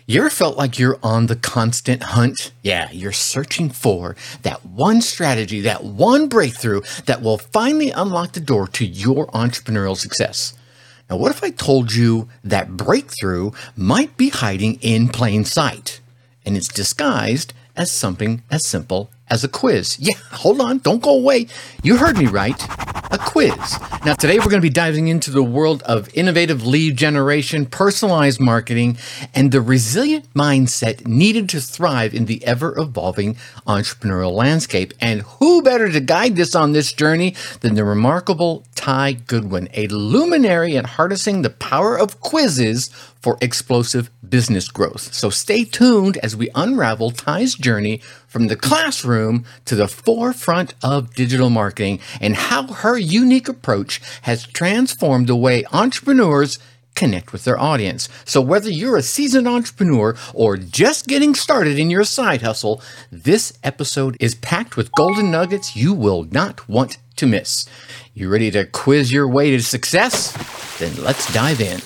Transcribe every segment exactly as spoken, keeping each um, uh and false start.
You ever felt like you're on the constant hunt? Yeah, you're searching for that one strategy, that one breakthrough that will finally unlock the door to your entrepreneurial success. Now, what if I told you that breakthrough might be hiding in plain sight, and it's disguised as something as simple as a quiz? Yeah, hold on, don't go away. You heard me right, a quiz. Now, today we're going to be diving into the world of innovative lead generation, personalized marketing, and the resilient mindset needed to thrive in the ever-evolving entrepreneurial landscape. And who better to guide us on this journey than the remarkable Ty Goodwin, a luminary in harnessing the power of quizzes for explosive business growth. So stay tuned as we unravel Ty's journey from the classroom to the forefront of digital marketing and how her unique approach has transformed the way entrepreneurs connect with their audience. So whether you're a seasoned entrepreneur or just getting started in your side hustle, this episode is packed with golden nuggets you will not want to miss. You ready to quiz your way to success? Then let's dive in.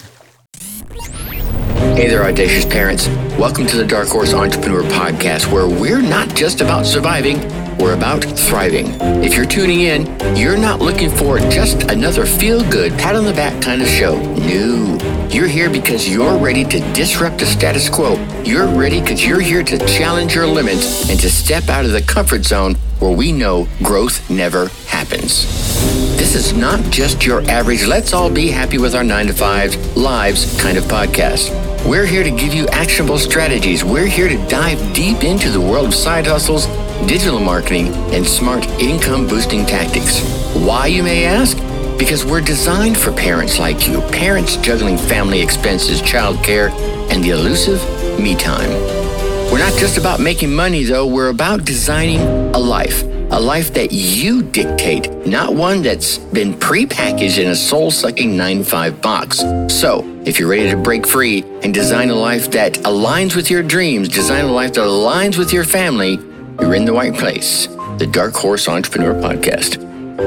Hey there, audacious parents. Welcome to the Dark Horse Entrepreneur Podcast, where we're not just about surviving, we're about thriving. If you're tuning in, you're not looking for just another feel-good, pat-on-the-back kind of show. No. You're here because you're ready to disrupt the status quo. You're ready because you're here to challenge your limits and to step out of the comfort zone where we know growth never happens. This is not just your average, let's all be happy with our nine to five lives kind of podcast. We're here to give you actionable strategies. We're here to dive deep into the world of side hustles, digital marketing, and smart income-boosting tactics. Why, you may ask? Because we're designed for parents like you, parents juggling family expenses, childcare, and the elusive me time. We're not just about making money, though. We're about designing a life, a life that you dictate, not one that's been prepackaged in a soul-sucking nine to five box. So, if you're ready to break free and design a life that aligns with your dreams, design a life that aligns with your family, you're in the right place. The Dark Horse Entrepreneur Podcast.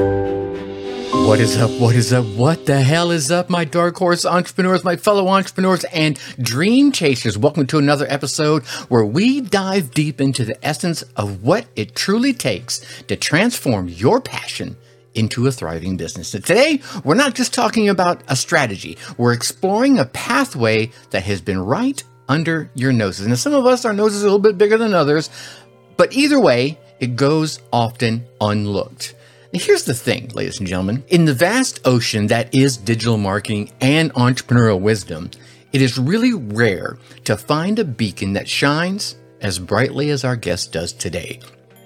What is up? What is up? What the hell is up, my Dark Horse entrepreneurs, my fellow entrepreneurs and dream chasers? Welcome to another episode where we dive deep into the essence of what it truly takes to transform your passion into a thriving business. And today, we're not just talking about a strategy. We're exploring a pathway that has been right under your noses. Now, some of us, our noses are a little bit bigger than others, but either way, it goes often unlooked. Now, here's the thing, ladies and gentlemen. In the vast ocean that is digital marketing and entrepreneurial wisdom, it is really rare to find a beacon that shines as brightly as our guest does today.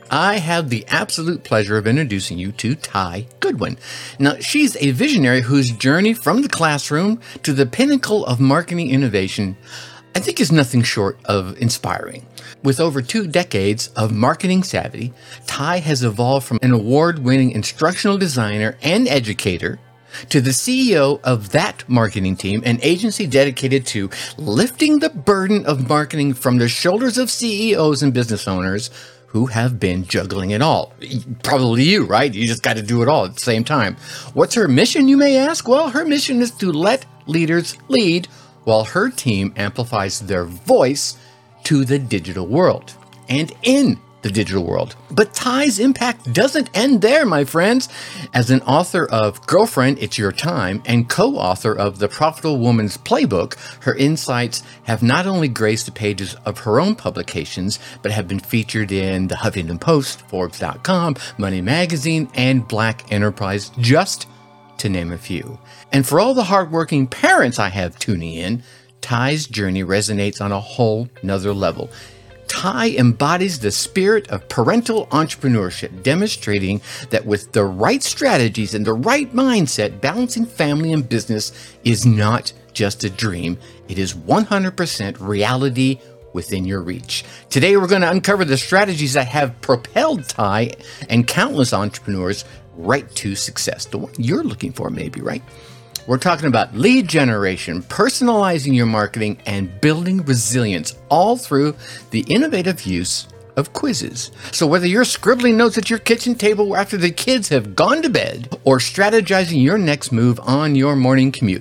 I have the absolute pleasure of introducing you to Ty Goodwin. Now, she's a visionary whose journey from the classroom to the pinnacle of marketing innovation, I think, is nothing short of inspiring. With over two decades of marketing savvy, Ty has evolved from an award-winning instructional designer and educator to the C E O of That Marketing Team, an agency dedicated to lifting the burden of marketing from the shoulders of C E Os and business owners who have been juggling it all. Probably you, right? You just got to do it all at the same time. What's her mission, you may ask? Well, her mission is to let leaders lead while her team amplifies their voice to the digital world and in the digital world. But Ty's impact doesn't end there, my friends. As an author of Girlfriend, It's Your Time and co-author of The Profitable Woman's Playbook, her insights have not only graced the pages of her own publications, but have been featured in The Huffington Post, Forbes dot com, Money Magazine, and Black Enterprise, just to name a few. And for all the hardworking parents I have tuning in, Ty's journey resonates on a whole nother level. Ty embodies the spirit of parental entrepreneurship, demonstrating that with the right strategies and the right mindset, balancing family and business is not just a dream. It is one hundred percent reality within your reach. Today, we're going to uncover the strategies that have propelled Ty and countless entrepreneurs right to success. The one you're looking for, maybe, right? We're talking about lead generation, personalizing your marketing, and building resilience, all through the innovative use of quizzes. So whether you're scribbling notes at your kitchen table after the kids have gone to bed, or strategizing your next move on your morning commute,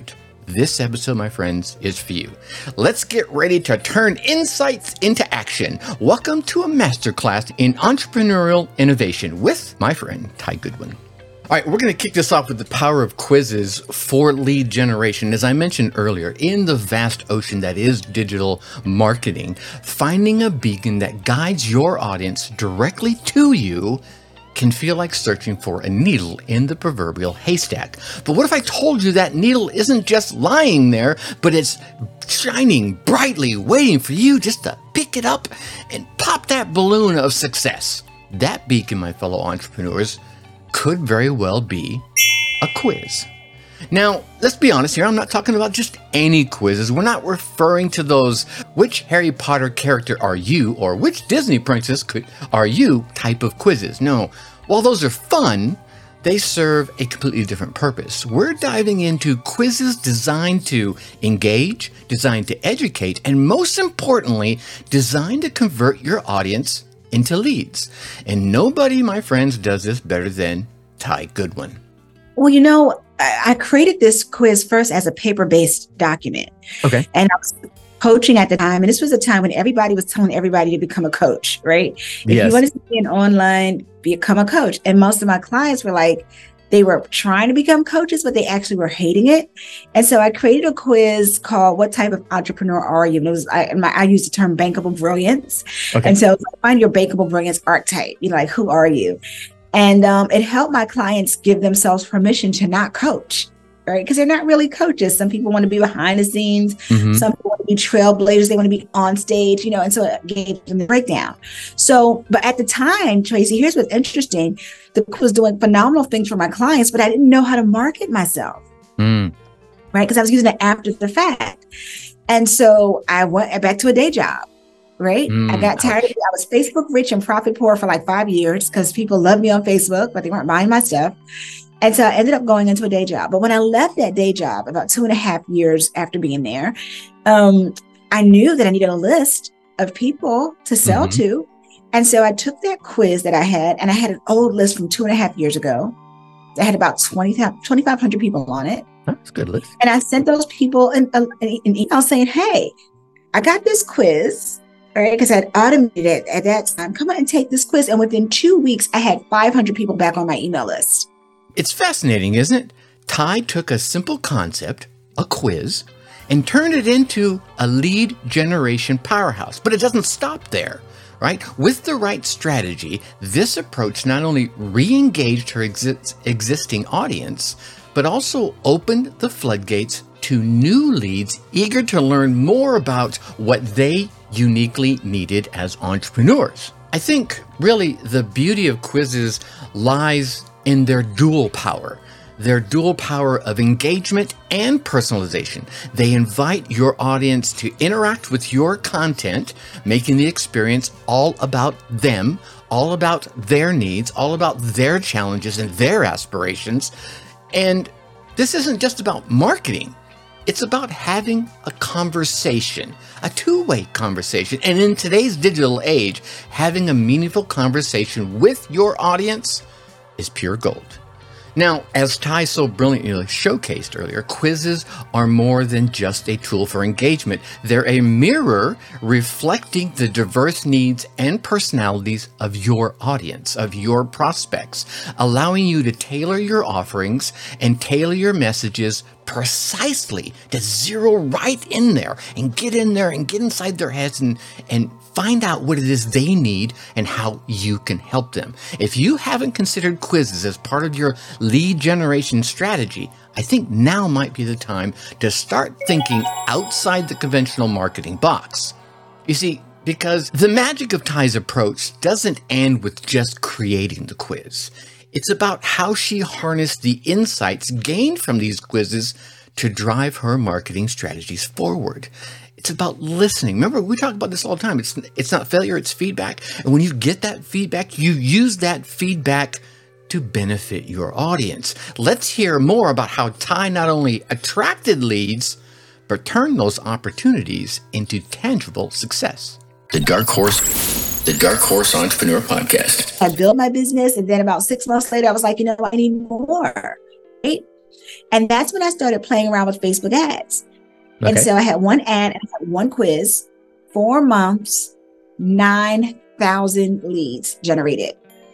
this episode, my friends, is for you. Let's get ready to turn insights into action. Welcome to a masterclass in entrepreneurial innovation with my friend, Ty Goodwin. All right, we're going to kick this off with the power of quizzes for lead generation. As I mentioned earlier, in the vast ocean that is digital marketing, finding a beacon that guides your audience directly to you can feel like searching for a needle in the proverbial haystack. But what if I told you that needle isn't just lying there, but it's shining brightly, waiting for you just to pick it up and pop that balloon of success? That beacon, my fellow entrepreneurs, could very well be a quiz. Now, let's be honest here. I'm not talking about just any quizzes. We're not referring to those which Harry Potter character are you or which Disney princess could, are you type of quizzes. No, while those are fun, they serve a completely different purpose. We're diving into quizzes designed to engage, designed to educate, and most importantly, designed to convert your audience into leads. And nobody, my friends, does this better than Ty Goodwin. Well, you know, I, I created this quiz first as a paper-based document. Okay. And I was coaching at the time, and this was a time when everybody was telling everybody to become a coach, right? If yes. you want to be an online, become a coach. And most of my clients were like, they were trying to become coaches, but they actually were hating it. And so I created a quiz called "What Type of Entrepreneur Are You?" And it was, I, my, I used the term bankable brilliance. Okay. And so find your bankable brilliance archetype. You know, like, who are you? And um, it helped my clients give themselves permission to not coach, right? Because they're not really coaches. Some people want to be behind the scenes. Mm-hmm. Some people want to be trailblazers. They want to be on stage, you know, and so it gave them the breakdown. So, but at the time, Tracy, here's what's interesting. The book was doing phenomenal things for my clients, but I didn't know how to market myself, mm. right? Because I was using it after the fact. And so I went back to a day job. Right. Mm, I got tired of it. I was Facebook rich and profit poor for like five years because people loved me on Facebook, but they weren't buying my stuff. And so I ended up going into a day job. But when I left that day job about two and a half years after being there, um, I knew that I needed a list of people to sell mm-hmm. to. And so I took that quiz that I had, and I had an old list from two and a half years ago. I had about twenty-five hundred people on it. That's a good list. And I sent those people an, an, an email saying, hey, I got this quiz. Right, because I'd automated it at that time. Come on and take this quiz. And within two weeks, I had five hundred people back on my email list. It's fascinating, isn't it? Ty took a simple concept, a quiz, and turned it into a lead generation powerhouse. But it doesn't stop there, right? With the right strategy, this approach not only re-engaged her exi- existing audience, but also opened the floodgates to new leads eager to learn more about what they uniquely needed as entrepreneurs. I think really the beauty of quizzes lies in their dual power, their dual power of engagement and personalization. They invite your audience to interact with your content, making the experience all about them, all about their needs, all about their challenges and their aspirations. And this isn't just about marketing. It's about having a conversation, a two-way conversation. And in today's digital age, having a meaningful conversation with your audience is pure gold. Now, as Ty so brilliantly showcased earlier, quizzes are more than just a tool for engagement. They're a mirror reflecting the diverse needs and personalities of your audience, of your prospects, allowing you to tailor your offerings and tailor your messages precisely to zero right in there and get in there and get inside their heads and, and find out what it is they need and how you can help them. If you haven't considered quizzes as part of your lead generation strategy, I think now might be the time to start thinking outside the conventional marketing box. You see, because the magic of Ty's approach doesn't end with just creating the quiz. It's about how she harnessed the insights gained from these quizzes to drive her marketing strategies forward. It's about listening. Remember, we talk about this all the time. It's it's not failure, it's feedback. And when you get that feedback, you use that feedback to benefit your audience. Let's hear more about how Ty not only attracted leads, but turned those opportunities into tangible success. The Dark Horse. The Dark Horse Entrepreneur Podcast. I built my business, and then about six months later, I was like, you know, I need more, right? And that's when I started playing around with Facebook ads. Okay. And so I had one ad, and I had one quiz, four months, nine thousand leads generated.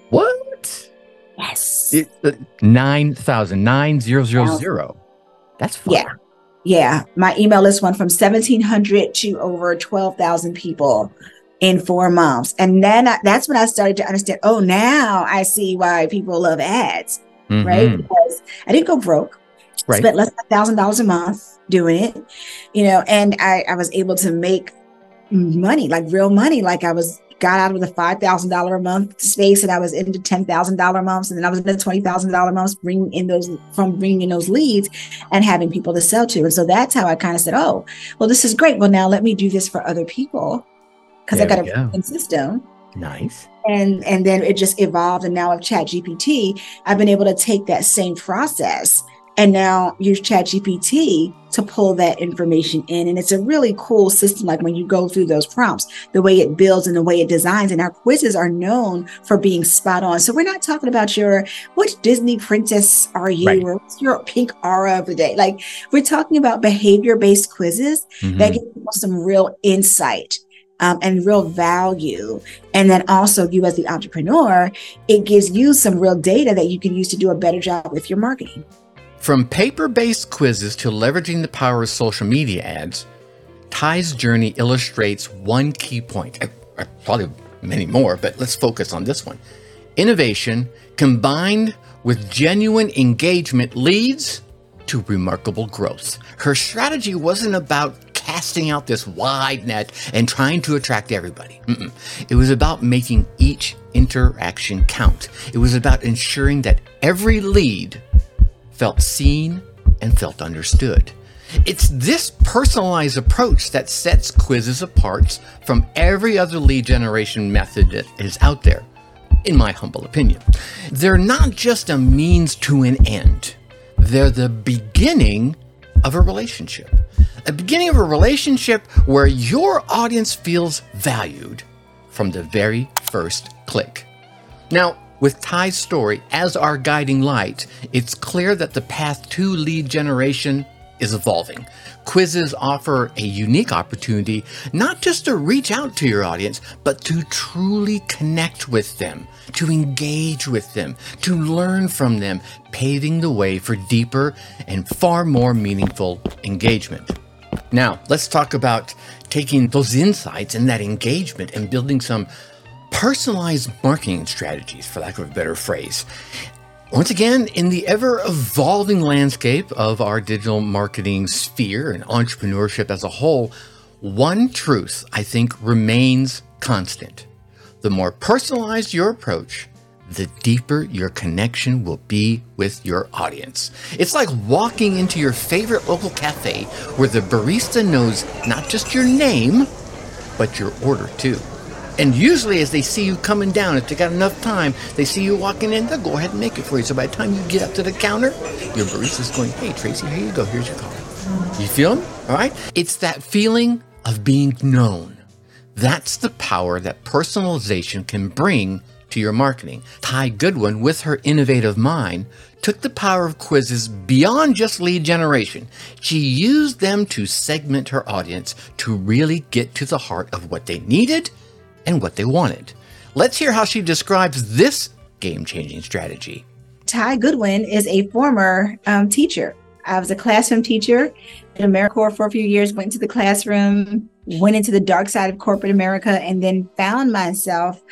What? Yes. It, uh, nine thousand, nine thousand. That's fun. Yeah. Yeah. My email list went from seventeen hundred to over twelve thousand people in four months. And then I, that's when I started to understand, oh, now I see why people love ads, mm-hmm. right? Because I didn't go broke. Right. Spent less than one thousand dollars a month doing it, you know, and I, I was able to make money, like real money. Like I was got out of the five thousand dollars a month space, and I was into ten thousand dollars a month. And then I was into twenty thousand dollars a month, bringing in those from bringing in those leads and having people to sell to. And so that's how I kind of said, oh, well, this is great. Well, now let me do this for other people, because I got a proven system. Nice. And, and then it just evolved. And now with ChatGPT, I've been able to take that same process and now use ChatGPT to pull that information in. And it's a really cool system. Like when you go through those prompts, the way it builds and the way it designs, and our quizzes are known for being spot on. So we're not talking about your, which Disney princess are you, right, or what's your pink aura of the day? Like we're talking about behavior-based quizzes mm-hmm. that give people some real insight um, and real value. And then also you as the entrepreneur, it gives you some real data that you can use to do a better job with your marketing. From paper-based quizzes to leveraging the power of social media ads, Ty's journey illustrates one key point. Uh, probably many more, but let's focus on this one. Innovation combined with genuine engagement leads to remarkable growth. Her strategy wasn't about casting out this wide net and trying to attract everybody. Mm-mm. It was about making each interaction count. It was about ensuring that every lead felt seen and felt understood. It's this personalized approach that sets quizzes apart from every other lead generation method that is out there, in my humble opinion. They're not just a means to an end. They're the beginning of a relationship. A beginning of a relationship where your audience feels valued from the very first click. Now, with Ty's story as our guiding light, it's clear that the path to lead generation is evolving. Quizzes offer a unique opportunity not just to reach out to your audience, but to truly connect with them, to engage with them, to learn from them, paving the way for deeper and far more meaningful engagement. Now, let's talk about taking those insights and that engagement and building some personalized marketing strategies, for lack of a better phrase. Once again, in the ever-evolving landscape of our digital marketing sphere and entrepreneurship as a whole, one truth, I think, remains constant. The more personalized your approach, the deeper your connection will be with your audience. It's like walking into your favorite local cafe where the barista knows not just your name, but your order too. And usually as they see you coming down, if they got enough time, they see you walking in, they'll go ahead and make it for you. So by the time you get up to the counter, your barista's going, hey, Tracy, here you go. Here's your coffee. You feel them? All right. It's that feeling of being known. That's the power that personalization can bring to your marketing. Ty Goodwin, with her innovative mind, took the power of quizzes beyond just lead generation. She used them to segment her audience to really get to the heart of what they needed and what they wanted. Let's hear how she describes this game-changing strategy. Ty Goodwin is a former um, teacher. I was a classroom teacher at AmeriCorps for a few years, went into the classroom, went into the dark side of corporate America, and then found myself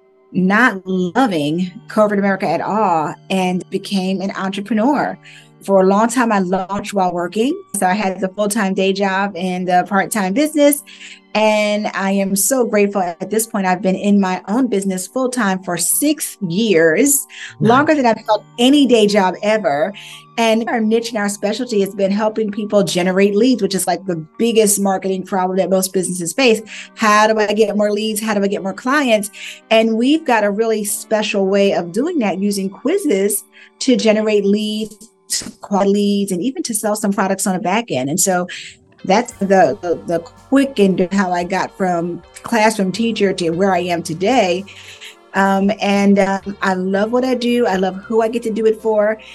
not loving corporate America at all and became an entrepreneur. For a long time, I launched while working. So I had the full-time day job and the part-time business. And I am so grateful at this point. I've been in my own business full-time for six years, nice. Longer than I've held any day job ever. And our niche and our specialty has been helping people generate leads, which is like the biggest marketing problem that most businesses face. How do I get more leads? How do I get more clients? And we've got a really special way of doing that using quizzes to generate leads, quality leads, and even to sell some products on the back end. And so that's the, the, the quick and how I got from classroom teacher to where I am today. Um, and um, I love what I do. I love who I get to do it for.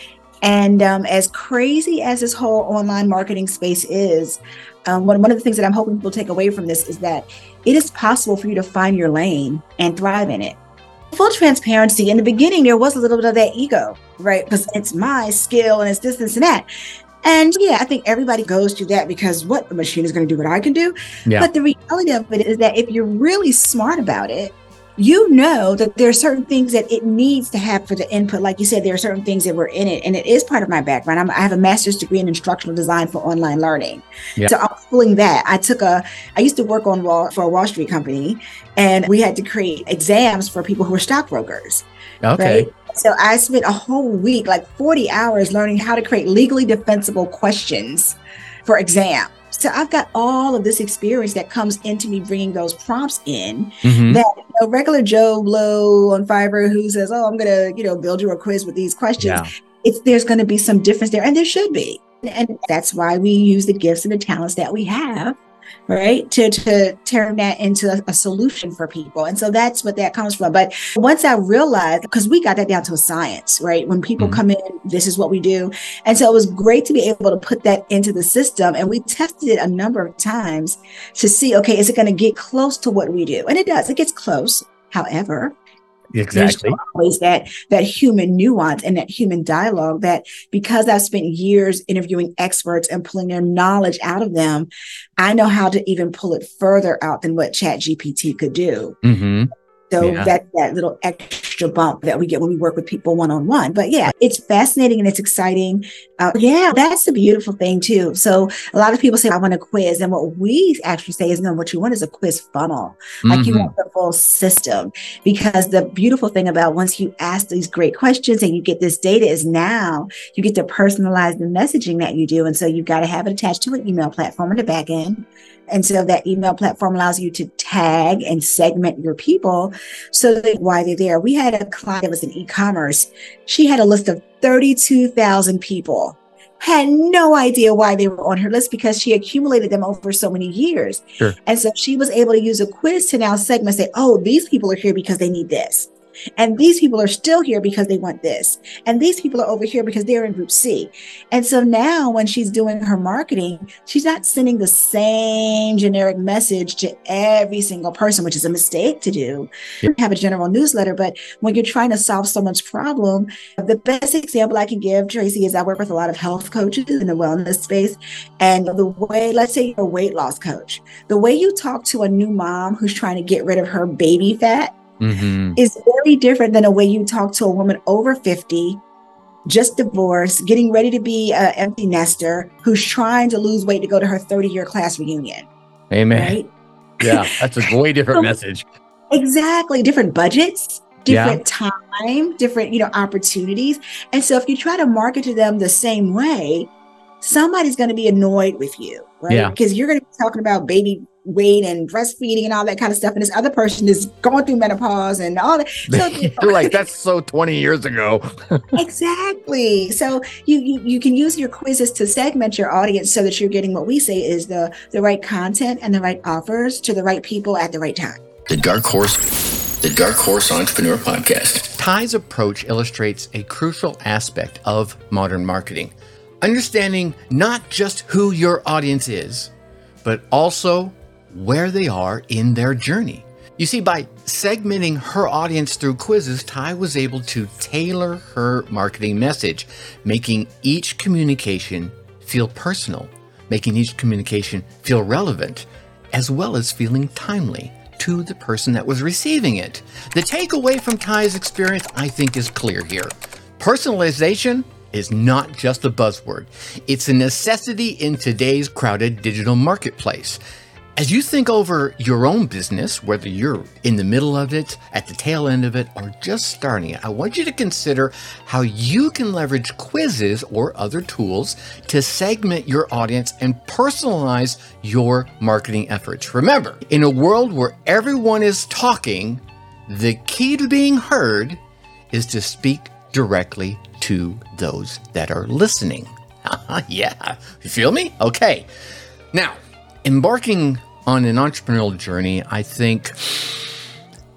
And um, as crazy as this whole online marketing space is, um, one, one of the things that I'm hoping people take away from this is that it is possible for you to find your lane and thrive in it. Full transparency, in the beginning, there was a little bit of that ego, right? Because it's my skill and it's this, this, and that. And yeah, I think everybody goes through that because what, the machine is going to do what I can do. Yeah. But the reality of it is that if you're really smart about it, you know that there are certain things that it needs to have for the input. Like you said, there are certain things that were in it. And it is part of my background. I'm, I have a master's degree in instructional design for online learning. Yeah. So I'm pulling that. I took a, I used to work on Wall, for a Wall Street company, and we had to create exams for people who were stockbrokers. Okay. Right? So I spent a whole week, like forty hours, learning how to create legally defensible questions for exam. So I've got all of this experience that comes into me bringing those prompts in mm-hmm. that you know, regular Joe Blow on Fiverr who says, oh, I'm going to, you know, build you a quiz with these questions. Yeah. It's there's going to be some difference there, and there should be. And that's why we use the gifts and the talents that we have, right, to, to turn that into a, a solution for people. And so that's what that comes from. But once I realized, because we got that down to a science, right? When people mm-hmm. come in, this is what we do. And so it was great to be able to put that into the system. And we tested it a number of times to see, okay, is it going to get close to what we do? And it does. It gets close. However, exactly. There's always that that human nuance and that human dialogue that because I've spent years interviewing experts and pulling their knowledge out of them, I know how to even pull it further out than what ChatGPT could do. Mm-hmm. So yeah. that that little extra bump that we get when we work with people one-on-one. But yeah, it's fascinating and it's exciting. Uh, yeah, that's the beautiful thing too. So a lot of people say, I want a quiz. And what we actually say is, no, what you want is a quiz funnel. Mm-hmm. Like you want the full system. Because the beautiful thing about once you ask these great questions and you get this data is now you get to personalize the messaging that you do. And so you've got to have it attached to an email platform in the back end. And so that email platform allows you to tag and segment your people so that why they're there. We had a client that was in e-commerce. She had a list of thirty-two thousand people, had no idea why they were on her list because she accumulated them over so many years. Sure. And so she was able to use a quiz to now segment, say, oh, these people are here because they need this. And these people are still here because they want this. And these people are over here because they're in group C. And so now when she's doing her marketing, she's not sending the same generic message to every single person, which is a mistake to do. Yeah. You have a general newsletter, but when you're trying to solve someone's problem, the best example I can give, Tracy, is I work with a lot of health coaches in the wellness space. And the way, let's say you're a weight loss coach, the way you talk to a new mom who's trying to get rid of her baby fat, Mm-hmm. is very different than a way you talk to a woman over fifty, just divorced, getting ready to be an empty nester, who's trying to lose weight to go to her thirty-year class reunion. Amen. Right? Yeah, that's a way different message. Exactly. Different budgets, different yeah. time, different, you know, opportunities. And so if you try to market to them the same way, somebody's going to be annoyed with you, right? Yeah. Because you're going to be talking about baby weight and breastfeeding and all that kind of stuff. And this other person is going through menopause and all that. So, you're like, that's so twenty years ago. Exactly. So you, you you can use your quizzes to segment your audience so that you're getting what we say is the, the right content and the right offers to the right people at the right time. The Dark Horse, the Dark Horse Entrepreneur Podcast. Ty's approach illustrates a crucial aspect of modern marketing. Understanding not just who your audience is, but also where they are in their journey. You see, by segmenting her audience through quizzes, Ty was able to tailor her marketing message, making each communication feel personal, making each communication feel relevant, as well as feeling timely to the person that was receiving it. The takeaway from Ty's experience, I think, is clear here. Personalization is not just a buzzword. It's a necessity in today's crowded digital marketplace. As you think over your own business, whether you're in the middle of it, at the tail end of it, or just starting it, I want you to consider how you can leverage quizzes or other tools to segment your audience and personalize your marketing efforts. Remember, in a world where everyone is talking, the key to being heard is to speak directly to those that are listening. Yeah, you feel me? Okay. Now, embarking on an entrepreneurial journey, I think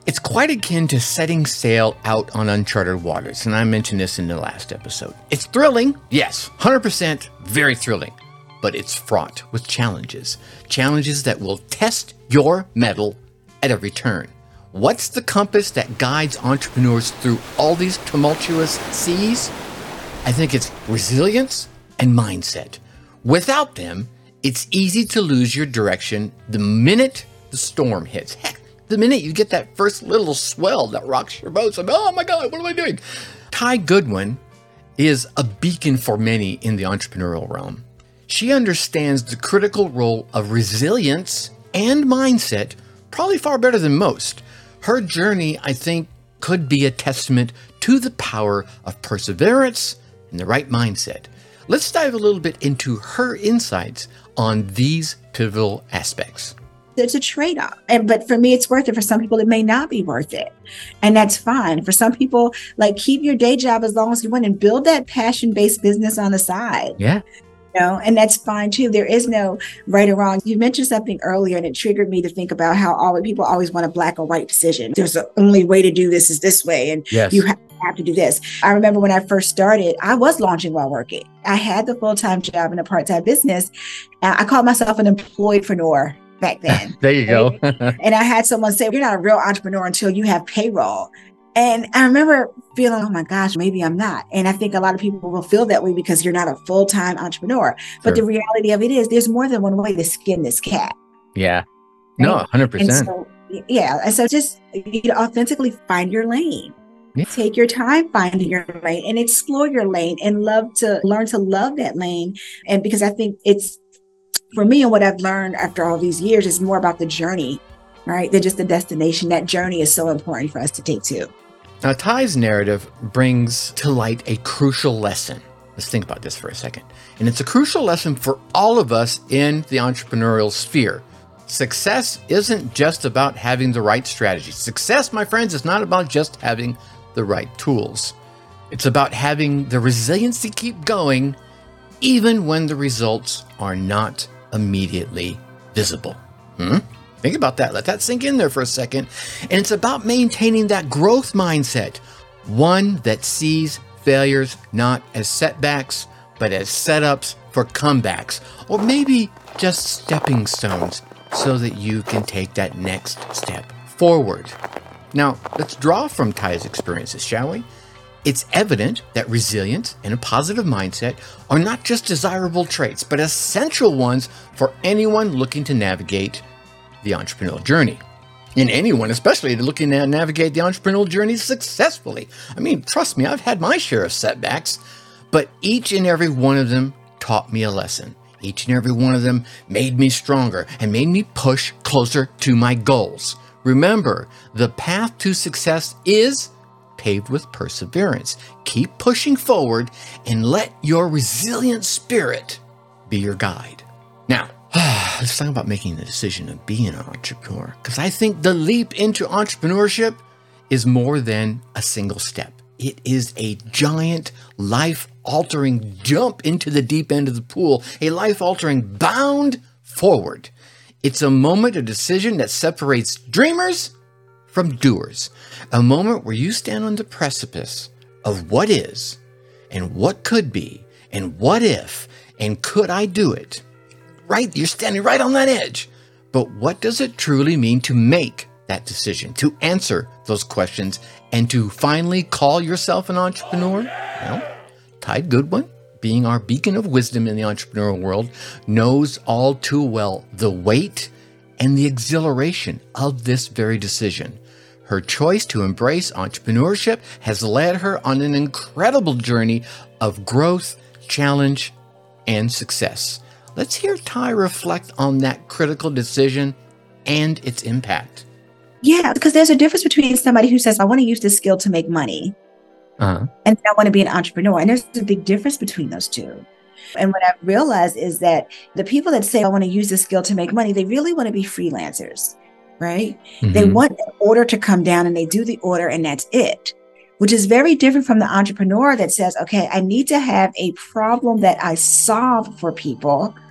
It's quite akin to setting sail out on uncharted waters, and I mentioned this in the last episode. It's thrilling, yes, one hundred percent very thrilling, but it's fraught with challenges. Challenges that will test your mettle at every turn. What's the compass that guides entrepreneurs through all these tumultuous seas? I think it's resilience and mindset. Without them, it's easy to lose your direction the minute the storm hits. Heck, the minute you get that first little swell that rocks your boat, like, oh my God, what am I doing? Ty Goodwin is a beacon for many in the entrepreneurial realm. She understands the critical role of resilience and mindset probably far better than most. Her journey, I think, could be a testament to the power of perseverance and the right mindset. Let's dive a little bit into her insights on these pivotal aspects. It's a trade-off. And but for me, it's worth it. For some people, it may not be worth it. And that's fine. For some people, like, keep your day job as long as you want and build that passion-based business on the side. Yeah. You know, and that's fine too. There is no right or wrong. You mentioned something earlier and it triggered me to think about how all people always want a black or white decision. There's the only way to do this is this way. And yes. you have have to do this. I remember when I first started, I was launching while working. I had the full-time job and a part-time business. I called myself an employedpreneur back then. There you right? go. And I had someone say, you're not a real entrepreneur until you have payroll. And I remember feeling, oh my gosh, maybe I'm not. And I think a lot of people will feel that way because you're not a full-time entrepreneur. But Sure. the reality of it is there's more than one way to skin this cat. Yeah. No, one hundred And percent. so, yeah. And so just you know, authentically find your lane. Yeah. Take your time finding your lane and explore your lane and love to learn to love that lane. And because I think it's, for me, and what I've learned after all these years is more about the journey, right? Than just the destination. That journey is so important for us to take too. Now, Ty's narrative brings to light a crucial lesson. Let's think about this for a second. And it's a crucial lesson for all of us in the entrepreneurial sphere. Success isn't just about having the right strategy. Success, my friends, is not about just having the right tools. It's about having the resilience to keep going, even when the results are not immediately visible. Hmm? Think about that. Let that sink in there for a second. And it's about maintaining that growth mindset, one that sees failures not as setbacks, but as setups for comebacks, or maybe just stepping stones so that you can take that next step forward. Now, let's draw from Ty's experiences, shall we? It's evident that resilience and a positive mindset are not just desirable traits, but essential ones for anyone looking to navigate the entrepreneurial journey. And anyone, especially looking to navigate the entrepreneurial journey successfully. I mean, trust me, I've had my share of setbacks, but each and every one of them taught me a lesson. Each and every one of them made me stronger and made me push closer to my goals. Remember, the path to success is paved with perseverance. Keep pushing forward and let your resilient spirit be your guide. Now, let's talk about making the decision of being an entrepreneur, because I think the leap into entrepreneurship is more than a single step. It is a giant, life-altering jump into the deep end of the pool, a life-altering bound forward. It's a moment, a decision that separates dreamers from doers, a moment where you stand on the precipice of what is and what could be and what if and could I do it? Right, you're standing right on that edge. But what does it truly mean to make that decision, to answer those questions, and to finally call yourself an entrepreneur? Well, Ty Goodwin, being our beacon of wisdom in the entrepreneurial world, knows all too well the weight and the exhilaration of this very decision. Her choice to embrace entrepreneurship has led her on an incredible journey of growth, challenge, and success. Let's hear Ty reflect on that critical decision and its impact. Yeah, because there's a difference between somebody who says, I want to use this skill to make money, Uh-huh. and I want to be an entrepreneur. And there's a big difference between those two. And what I've realized is that the people that say, I want to use this skill to make money, they really want to be freelancers, right? Mm-hmm. They want an order to come down and they do the order and that's it, which is very different from the entrepreneur that says, okay, I need to have a problem that I solve for people.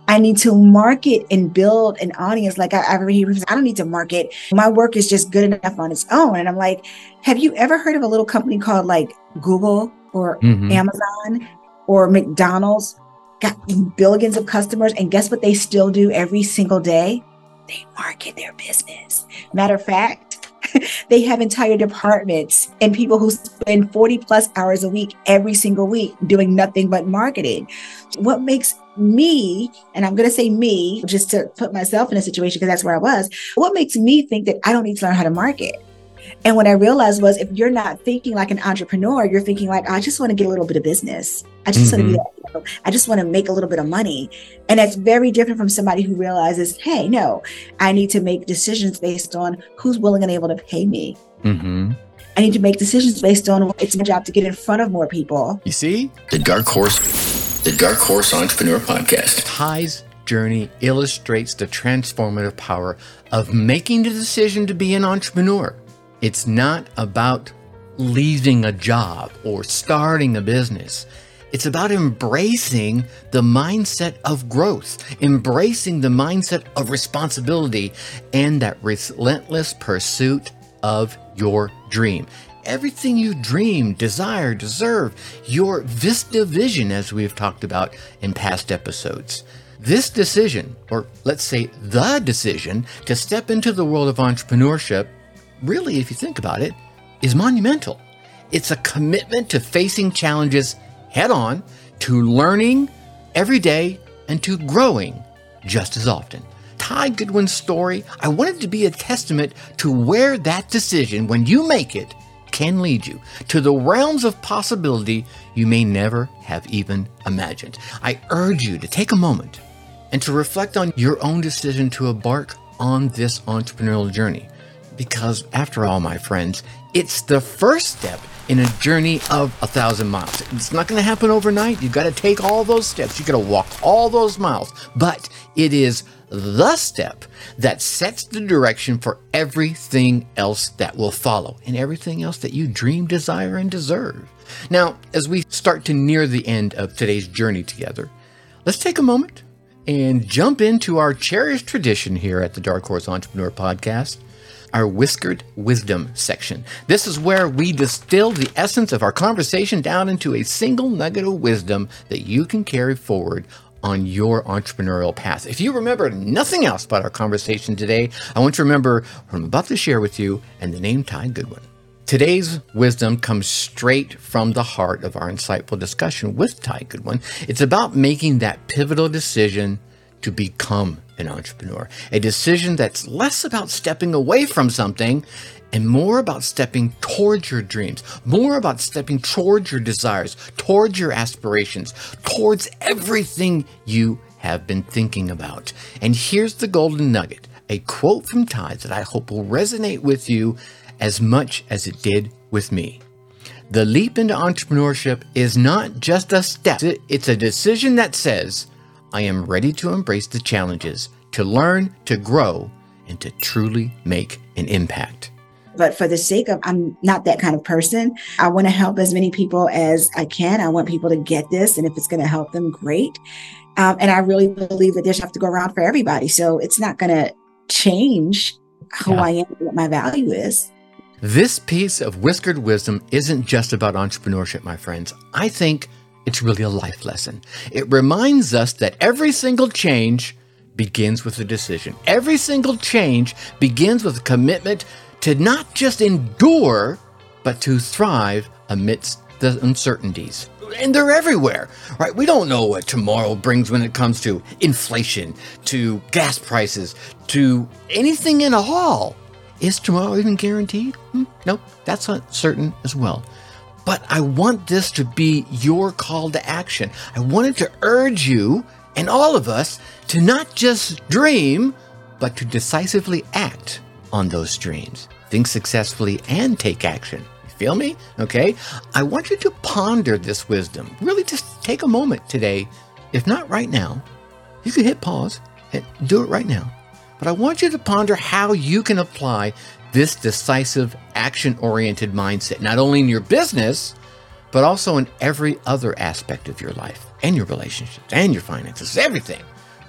I need to market and build an audience. Like I, I ever hear people say, I don't need to market. My work is just good enough on its own. And I'm like, have you ever heard of a little company called like Google or mm-hmm. Amazon or McDonald's? Got billions of customers. And guess what they still do every single day? They market their business. Matter of fact, they have entire departments and people who spend forty plus hours a week every single week doing nothing but marketing. What makes me, and I'm going to say me, just to put myself in a situation because that's where I was, what makes me think that I don't need to learn how to market? And what I realized was if you're not thinking like an entrepreneur, you're thinking like, I just want to get a little bit of business. I just mm-hmm. want to be, you know, I just want to make a little bit of money. And that's very different from somebody who realizes, hey, no, I need to make decisions based on who's willing and able to pay me. Mm-hmm. I need to make decisions based on it's my job to get in front of more people. You see? The Dark Horse, the Dark Horse Entrepreneur Podcast. Ty's journey illustrates the transformative power of making the decision to be an entrepreneur. It's not about leaving a job or starting a business. It's about embracing the mindset of growth, embracing the mindset of responsibility, and that relentless pursuit of your dream. Everything you dream, desire, deserve, your Vista vision, as we've talked about in past episodes. This decision, or let's say the decision, to step into the world of entrepreneurship, really, if you think about it, is monumental. It's a commitment to facing challenges head on, to learning every day, and to growing just as often. Ty Goodwin's story, I wanted to be a testament to where that decision, when you make it, can lead you to the realms of possibility you may never have even imagined. I urge you to take a moment and to reflect on your own decision to embark on this entrepreneurial journey. Because after all, my friends, it's the first step in a journey of a thousand miles. It's not going to happen overnight. You've got to take all those steps. You've got to walk all those miles. But it is the step that sets the direction for everything else that will follow and everything else that you dream, desire, and deserve. Now, as we start to near the end of today's journey together, let's take a moment and jump into our cherished tradition here at the Dark Horse Entrepreneur Podcast, our Whiskered Wisdom section. This is where we distill the essence of our conversation down into a single nugget of wisdom that you can carry forward on your entrepreneurial path. If you remember nothing else about our conversation today, I want you to remember what I'm about to share with you and the name Ty Goodwin. Today's wisdom comes straight from the heart of our insightful discussion with Ty Goodwin. It's about making that pivotal decision to become an entrepreneur, a decision that's less about stepping away from something and more about stepping towards your dreams, more about stepping towards your desires, towards your aspirations, towards everything you have been thinking about. And here's the golden nugget, a quote from Ty that I hope will resonate with you as much as it did with me. The leap into entrepreneurship is not just a step. It's a decision that says, I am ready to embrace the challenges, to learn, to grow, and to truly make an impact. But for the sake of, I'm not that kind of person. I want to help as many people as I can. I want people to get this. And if it's going to help them, great. Um, and I really believe that this has to go around for everybody. So it's not going to change who yeah. I am and what my value is. This piece of Whiskered Wisdom isn't just about entrepreneurship, my friends. I think it's really a life lesson. It reminds us that every single change begins with a decision. Every single change begins with a commitment to not just endure, but to thrive amidst the uncertainties. And they're everywhere, right? We don't know what tomorrow brings when it comes to inflation, to gas prices, to anything in a all. Is tomorrow even guaranteed? Hmm, nope, that's uncertain as well. But I want this to be your call to action. I wanted to urge you and all of us to not just dream, but to decisively act on those dreams. Think successfully and take action. You feel me? Okay. I want you to ponder this wisdom. Really just take a moment today. If not right now, you can hit pause and do it right now. But I want you to ponder how you can apply this decisive, action-oriented mindset, not only in your business, but also in every other aspect of your life and your relationships and your finances, everything.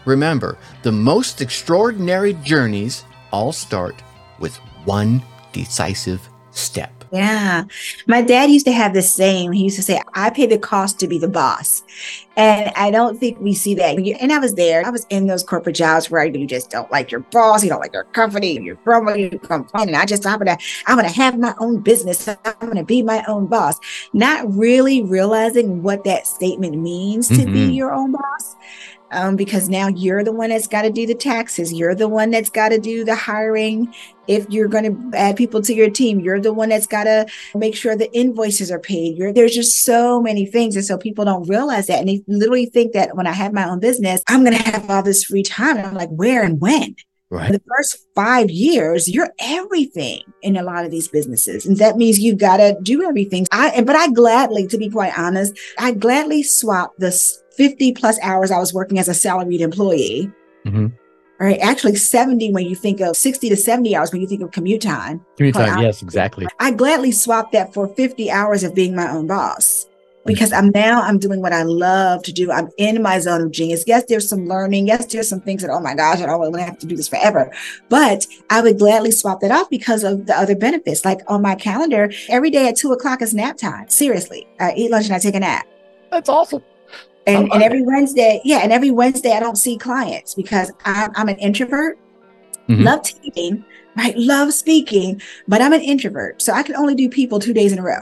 remember, the most extraordinary journeys all start with one decisive step. Yeah. My dad used to have this saying. He used to say, I pay the cost to be the boss. And I don't think we see that. And I was there. I was in those corporate jobs where you just don't like your boss. You don't like your company. You're grumbling, you complain. And I just, I'm going to, I'm going to have my own business. I'm going to be my own boss. Not really realizing what that statement means to mm-hmm. be your own boss. Um, because now you're the one that's got to do the taxes. You're the one that's got to do the hiring. If you're going to add people to your team, you're the one that's got to make sure the invoices are paid. You're, there's just so many things. And so people don't realize that. And they literally think that when I have my own business, I'm going to have all this free time. And I'm like, where and when? Right. For the first five years, you're everything in a lot of these businesses. And that means you've got to do everything. I, but I gladly, to be quite honest, I gladly swapped this fifty plus hours I was working as a salaried employee. Mm-hmm. All right. Actually seventy when you think of sixty to seventy hours when you think of commute time. Commute time. Yes, exactly. I gladly swapped that for fifty hours of being my own boss because I'm now I'm doing what I love to do. I'm in my zone of genius. Yes, there's some learning. Yes, there's some things that, oh my gosh, I don't want to have to do this forever. But I would gladly swap that off because of the other benefits. Like on my calendar, every day at two o'clock is nap time. Seriously. I eat lunch and I take a nap. That's awesome. And, and every Wednesday, yeah, and every Wednesday I don't see clients because I'm, I'm an introvert, mm-hmm. love teaching, right? Love speaking, but I'm an introvert. So I can only do people two days in a row.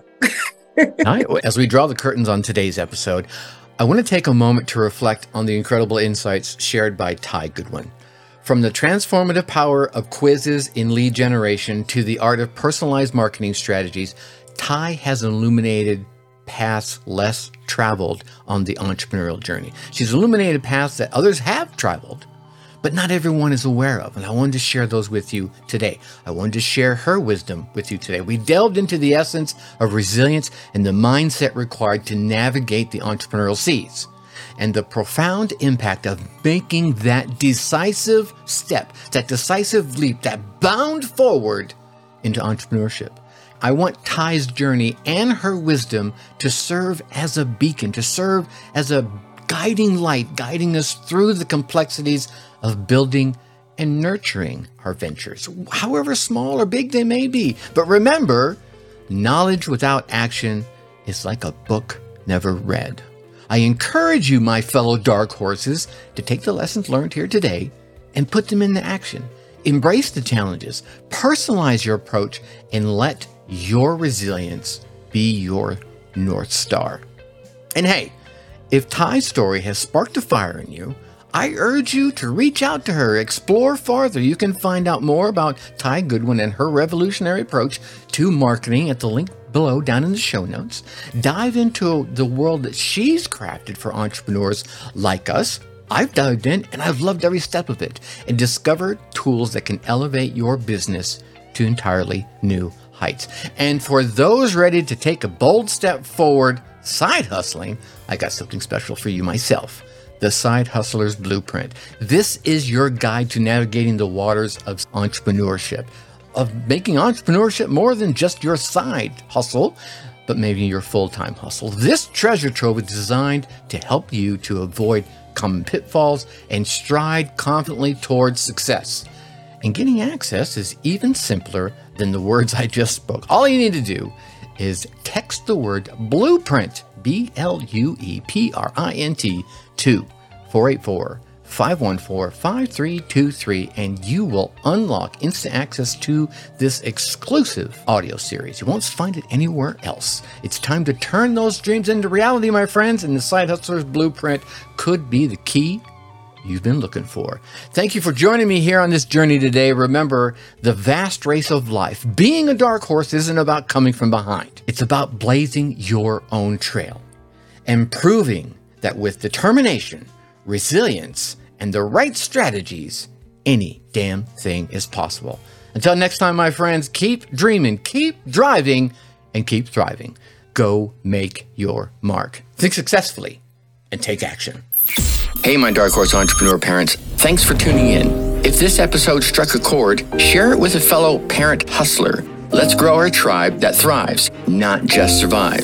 Right. As we draw the curtains on today's episode, I want to take a moment to reflect on the incredible insights shared by Ty Goodwin. From the transformative power of quizzes in lead generation to the art of personalized marketing strategies, Ty has illuminated paths less traveled on the entrepreneurial journey. She's illuminated paths that others have traveled, but not everyone is aware of. And I wanted to share those with you today. I wanted to share her wisdom with you today. We delved into the essence of resilience and the mindset required to navigate the entrepreneurial seas and the profound impact of making that decisive step, that decisive leap, that bound forward into entrepreneurship. I want Ty's journey and her wisdom to serve as a beacon, to serve as a guiding light, guiding us through the complexities of building and nurturing our ventures, however small or big they may be. But remember, knowledge without action is like a book never read. I encourage you, my fellow dark horses, to take the lessons learned here today and put them into action. Embrace the challenges, personalize your approach, and let your resilience be your North Star. And hey, if Ty's story has sparked a fire in you, I urge you to reach out to her, explore farther. You can find out more about Ty Goodwin and her revolutionary approach to marketing at the link below down in the show notes. Dive into the world that she's crafted for entrepreneurs like us. I've dived in and I've loved every step of it and discovered tools that can elevate your business to entirely new heights. And for those ready to take a bold step forward, side hustling, I got something special for you myself. The Side Hustler's Blueprint. This is your guide to navigating the waters of entrepreneurship, of making entrepreneurship more than just your side hustle, but maybe your full-time hustle. This treasure trove is designed to help you to avoid common pitfalls and stride confidently towards success. And getting access is even simpler than the words I just spoke. All you need to do is text the word blueprint, B L U E P R I N T, to four eight four, five one four, five three two three, and you will unlock instant access to this exclusive audio series. You won't find it anywhere else. It's time to turn those dreams into reality, my friends, and the Side Hustler's Blueprint could be the key you've been looking for. Thank you for joining me here on this journey today. Remember, the vast race of life, being a dark horse, isn't about coming from behind. It's about blazing your own trail and proving that with determination, resilience, and the right strategies, any damn thing is possible. Until next time, my friends, keep dreaming, keep driving, and keep thriving. Go make your mark. Think successfully and take action. Hey, my Dark Horse Entrepreneur parents, thanks for tuning in. If this episode struck a chord, share it with a fellow parent hustler. Let's grow our tribe that thrives, not just survives.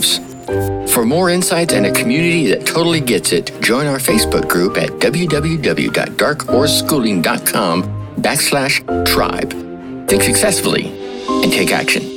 For more insights and a community that totally gets it, join our Facebook group at www.darkhorseschooling.com backslash tribe. Think successfully and take action.